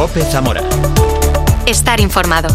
COPE Zamora. Estar informado.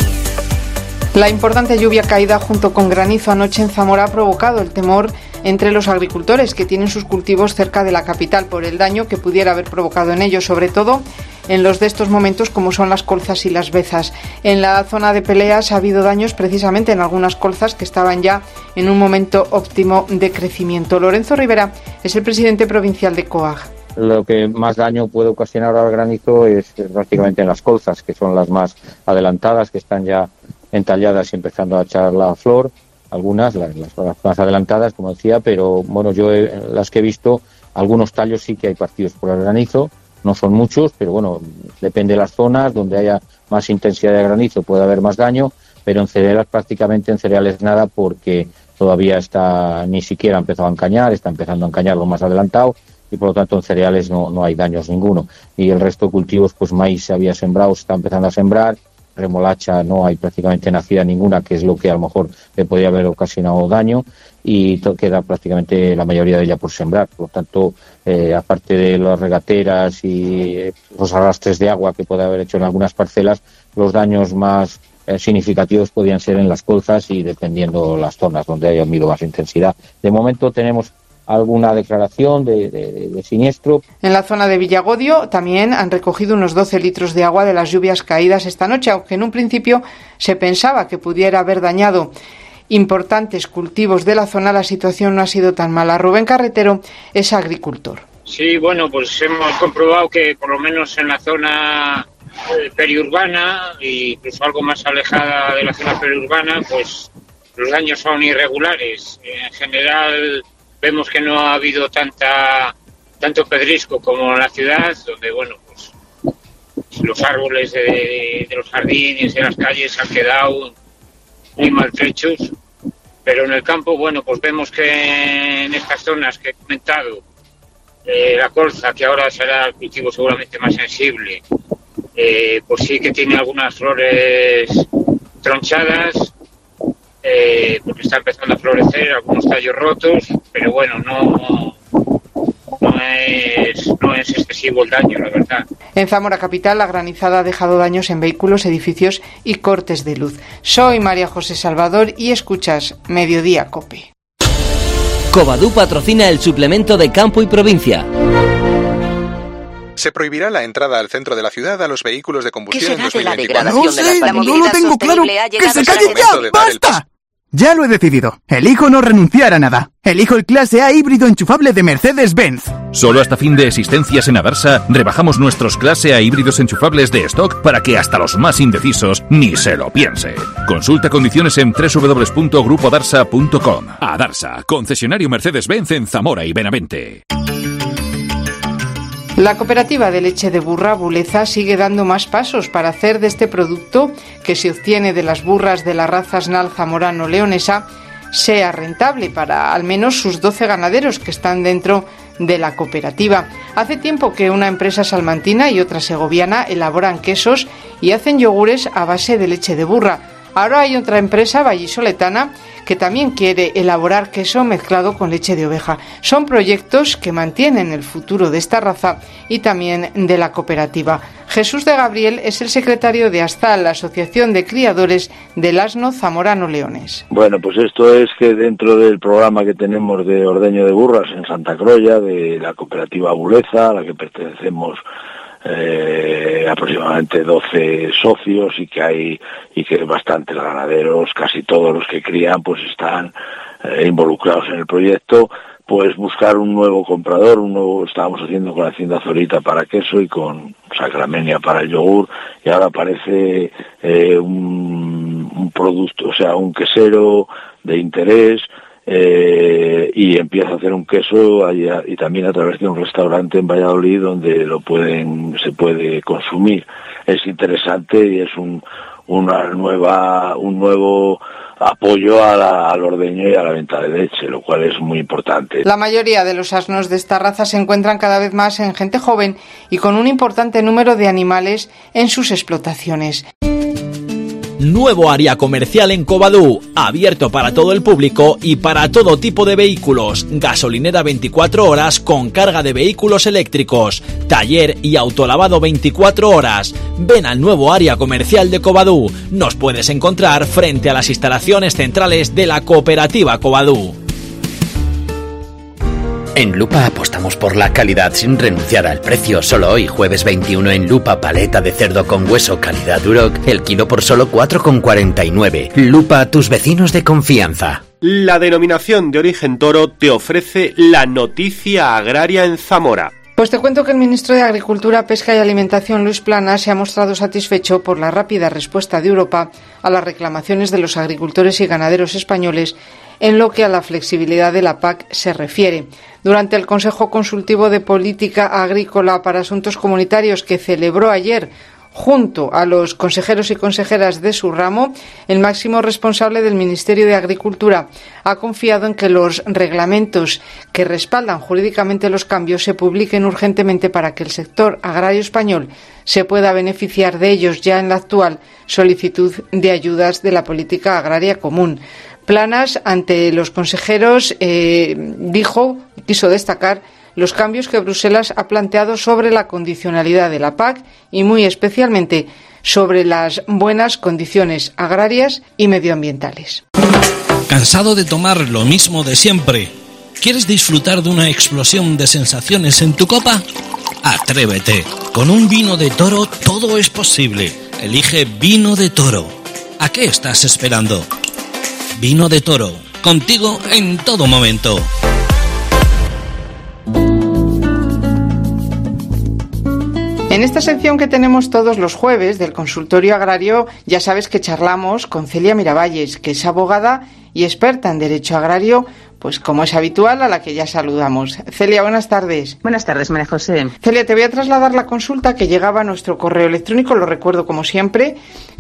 La importante lluvia caída junto con granizo anoche en Zamora ha provocado el temor entre los agricultores que tienen sus cultivos cerca de la capital por el daño que pudiera haber provocado en ellos, sobre todo en los de estos momentos como son las colzas y las bezas. En la zona de Peleas ha habido daños precisamente en algunas colzas que estaban ya en un momento óptimo de crecimiento. Lorenzo Rivera es el presidente provincial de COAG. Lo que más daño puede ocasionar al granizo es prácticamente en las colzas, que son las más adelantadas, que están ya entalladas y empezando a echar la flor. Algunas, las más adelantadas, como decía, pero bueno, yo las que he visto, algunos tallos sí que hay partidos por el granizo, no son muchos, pero bueno, depende de las zonas, donde haya más intensidad de granizo puede haber más daño, pero en cereales nada, porque todavía ni siquiera ha empezado a encañar, está empezando a encañar lo más adelantado, y por lo tanto en cereales no hay daños ninguno. Y el resto de cultivos, pues maíz se había sembrado, se está empezando a sembrar, remolacha no hay prácticamente nacida ninguna, que es lo que a lo mejor le podría haber ocasionado daño, y queda prácticamente la mayoría de ella por sembrar. Por lo tanto, aparte de las regateras y los arrastres de agua que puede haber hecho en algunas parcelas, los daños más significativos podían ser en las colzas y dependiendo las zonas donde haya habido más intensidad. De momento tenemos alguna declaración de siniestro. En la zona de Villagodio también han recogido unos 12 litros de agua de las lluvias caídas esta noche, aunque en un principio se pensaba que pudiera haber dañado importantes cultivos de la zona. La situación no ha sido tan mala. Rubén Carretero es agricultor. Sí, bueno, pues hemos comprobado que por lo menos en la zona periurbana e incluso algo más alejada de la zona periurbana, pues los daños son irregulares. En general vemos que no ha habido tanto pedrisco como en la ciudad, donde, bueno, pues los árboles de los jardines, de las calles han quedado muy maltrechos, pero en el campo, bueno, pues vemos que en estas zonas que he comentado, la colza, que ahora será el cultivo seguramente más sensible, pues sí que tiene algunas flores tronchadas, porque está empezando a florecer, algunos tallos rotos, pero bueno, no es excesivo el daño, la verdad. En Zamora capital, la granizada ha dejado daños en vehículos, edificios y cortes de luz. Soy María José Salvador y escuchas Mediodía COPE. Covadú patrocina el suplemento de Campo y Provincia. Se prohibirá la entrada al centro de la ciudad a los vehículos de combustión en 2024. No sé, no lo tengo claro. ¡Que se callen ya! ¡Basta! Ya lo he decidido. Elijo no renunciar a nada. Elijo el clase A híbrido enchufable de Mercedes-Benz. Solo hasta fin de existencias en Adarsa rebajamos nuestros clase A híbridos enchufables de stock para que hasta los más indecisos ni se lo piensen. Consulta condiciones en www.grupodarsa.com. Adarsa, concesionario Mercedes-Benz en Zamora y Benavente. La cooperativa de leche de burra Buleza sigue dando más pasos para hacer de este producto que se obtiene de las burras de la raza Asnal zamorano-leonesa sea rentable para al menos sus 12 ganaderos que están dentro de la cooperativa. Hace tiempo que una empresa salmantina y otra segoviana elaboran quesos y hacen yogures a base de leche de burra. Ahora hay otra empresa vallisoletana que también quiere elaborar queso mezclado con leche de oveja. Son proyectos que mantienen el futuro de esta raza y también de la cooperativa. Jesús de Gabriel es el secretario de ASTAL, la Asociación de Criadores del Asno Zamorano-Leones. Bueno, pues esto es que dentro del programa que tenemos de ordeño de burras en Santa Crolla, de la cooperativa Buleza, a la que pertenecemos aproximadamente 12 socios y que bastantes ganaderos, casi todos los que crían pues están involucrados en el proyecto, pues buscar un nuevo comprador, estábamos haciendo con la Hacienda Zorita para queso y con Sacramenia para el yogur, y ahora aparece un producto, o sea, un quesero de interés, y empieza a hacer un queso allá, y también a través de un restaurante en Valladolid donde se puede consumir. Es interesante y es un nuevo apoyo al ordeño y a la venta de leche, lo cual es muy importante. La mayoría de los asnos de esta raza se encuentran cada vez más en gente joven y con un importante número de animales en sus explotaciones. Nuevo área comercial en Covadú, abierto para todo el público y para todo tipo de vehículos. Gasolinera 24 horas con carga de vehículos eléctricos. taller y autolavado 24 horas. Ven al nuevo área comercial de Covadú. Nos puedes encontrar frente a las instalaciones centrales de la cooperativa Covadú. En Lupa apostamos por la calidad sin renunciar al precio. Solo hoy, jueves 21, en Lupa, paleta de cerdo con hueso calidad Duroc, el kilo por solo 4,49. Lupa, tus vecinos de confianza. La denominación de origen toro te ofrece la noticia agraria en Zamora. Pues te cuento que el ministro de Agricultura, Pesca y Alimentación, Luis Planas, se ha mostrado satisfecho por la rápida respuesta de Europa a las reclamaciones de los agricultores y ganaderos españoles en lo que a la flexibilidad de la PAC se refiere. Durante el Consejo Consultivo de Política Agrícola para Asuntos Comunitarios que celebró ayer junto a los consejeros y consejeras de su ramo, el máximo responsable del Ministerio de Agricultura ha confiado en que los reglamentos que respaldan jurídicamente los cambios se publiquen urgentemente para que el sector agrario español se pueda beneficiar de ellos ya en la actual solicitud de ayudas de la política agraria común. Planas, ante los consejeros, quiso destacar los cambios que Bruselas ha planteado sobre la condicionalidad de la PAC y muy especialmente sobre las buenas condiciones agrarias y medioambientales. ¿Cansado de tomar lo mismo de siempre? ¿Quieres disfrutar de una explosión de sensaciones en tu copa? Atrévete. Con un vino de Toro todo es posible. Elige Vino de Toro. ¿A qué estás esperando? Vino de Toro, contigo en todo momento. En esta sección que tenemos todos los jueves del consultorio agrario, ya sabes que charlamos con Celia Miravalles, que es abogada y experta en derecho agrario, pues como es habitual, a la que ya saludamos. Celia, buenas tardes. Buenas tardes, María José. Celia, te voy a trasladar la consulta que llegaba a nuestro correo electrónico, lo recuerdo como siempre,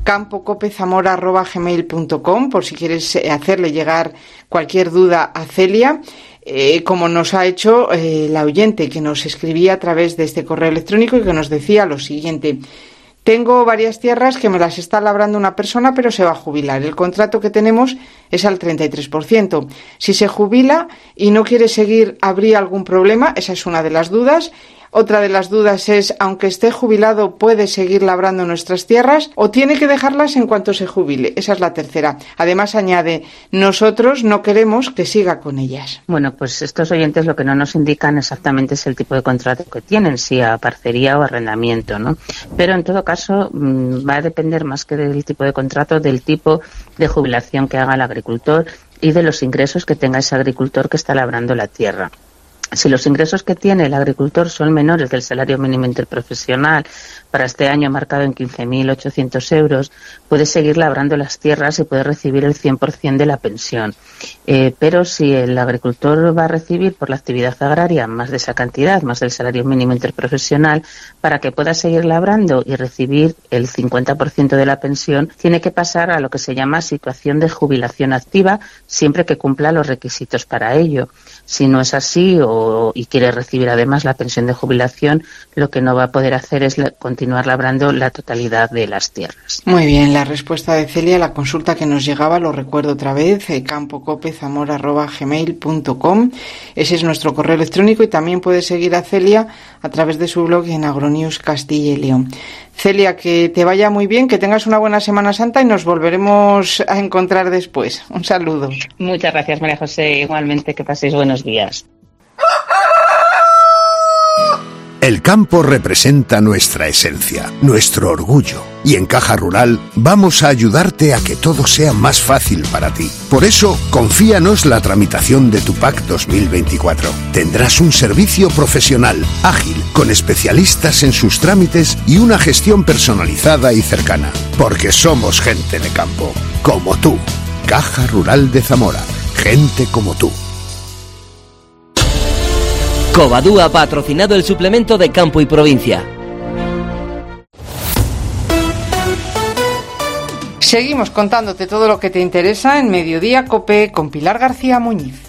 campocopezamora@gmail.com, por si quieres hacerle llegar cualquier duda a Celia, como nos ha hecho la oyente que nos escribía a través de este correo electrónico y que nos decía lo siguiente: tengo varias tierras que me las está labrando una persona, pero se va a jubilar. El contrato que tenemos es al 33%. Si se jubila y no quiere seguir, ¿habría algún problema? Esa es una de las dudas. Otra de las dudas es, aunque esté jubilado, ¿puede seguir labrando nuestras tierras o tiene que dejarlas en cuanto se jubile? Esa es la tercera. Además, añade, nosotros no queremos que siga con ellas. Bueno, pues estos oyentes lo que no nos indican exactamente es el tipo de contrato que tienen, si a parcería o arrendamiento, ¿no? Pero en todo caso va a depender más que del tipo de contrato, del tipo de jubilación que haga el agricultor y de los ingresos que tenga ese agricultor que está labrando la tierra. Si los ingresos que tiene el agricultor son menores del salario mínimo interprofesional, para este año marcado en 15.800 euros, puede seguir labrando las tierras y puede recibir el 100% de la pensión. Pero si el agricultor va a recibir por la actividad agraria más de esa cantidad, más del salario mínimo interprofesional, para que pueda seguir labrando y recibir el 50% de la pensión, tiene que pasar a lo que se llama situación de jubilación activa, siempre que cumpla los requisitos para ello. Si no es así y quiere recibir además la pensión de jubilación, lo que no va a poder hacer es continuar labrando la totalidad de las tierras. Muy bien, la respuesta de Celia, la consulta que nos llegaba, lo recuerdo otra vez, campocopezamora@gmail.com. Ese es nuestro correo electrónico y también puede seguir a Celia a través de su blog en Agronews Castilla y León. Celia, que te vaya muy bien, que tengas una buena Semana Santa y nos volveremos a encontrar después. Un saludo. Muchas gracias, María José. Igualmente, que paséis buenos días. El campo representa nuestra esencia, nuestro orgullo. Y en Caja Rural vamos a ayudarte a que todo sea más fácil para ti. Por eso, confíanos la tramitación de tu PAC 2024. Tendrás un servicio profesional, ágil, con especialistas en sus trámites y una gestión personalizada y cercana. Porque somos gente de campo, como tú. Caja Rural de Zamora. Gente como tú. Covadú ha patrocinado el suplemento de Campo y Provincia. Seguimos contándote todo lo que te interesa en Mediodía COPE con Pilar García Muñiz.